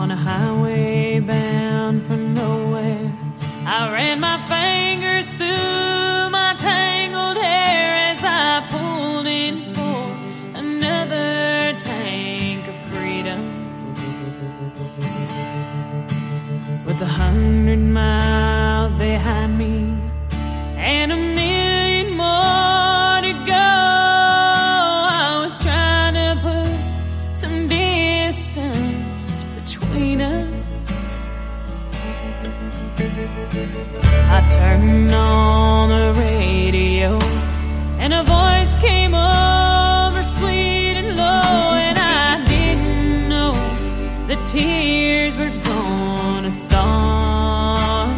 On a highway bound for nowhere, I ran my fingers through my tangled hair as I pulled in for another tank of freedom. With 100 miles behind me and a million more to go, I was trying to put some distance between us. I turned on the radio and a voice came over sweet and low, and I didn't know the tears were gonna start.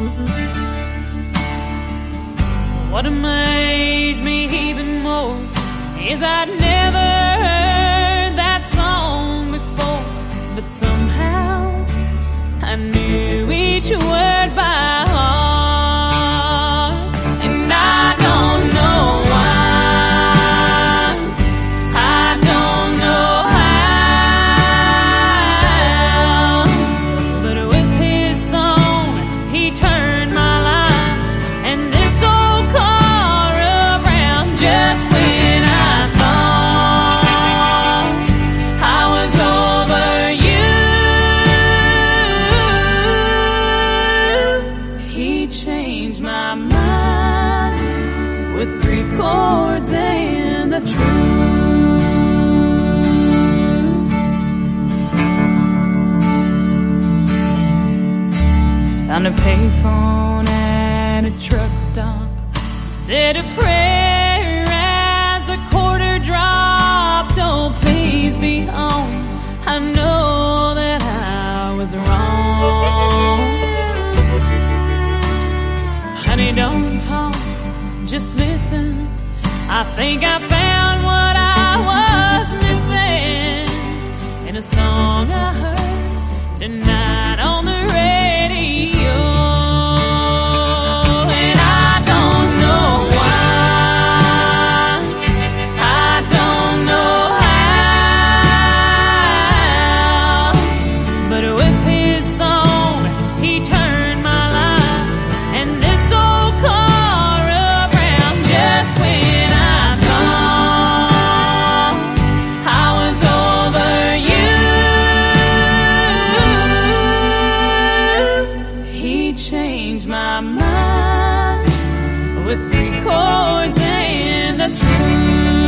What amazed me even more is I'd never heard that song before, but somehow I knew each word by heart. And I don't know why, I don't know how, but with his song he turned my life and this old car around. Just when I thought I was over you, he changed my mind with 3 chords and the truth. Found a payphone at a truck stop, said a prayer as a quarter dropped. Oh, please be home, I know that I was wrong. Honey, don't talk, just listen. I think I found what I was missing in a song I heard tonight on the radio. And I don't know why, I don't know how, but with his song he turned my life and this old car around. Just when I thought I was over you, he changed my mind with 3 chords and the truth.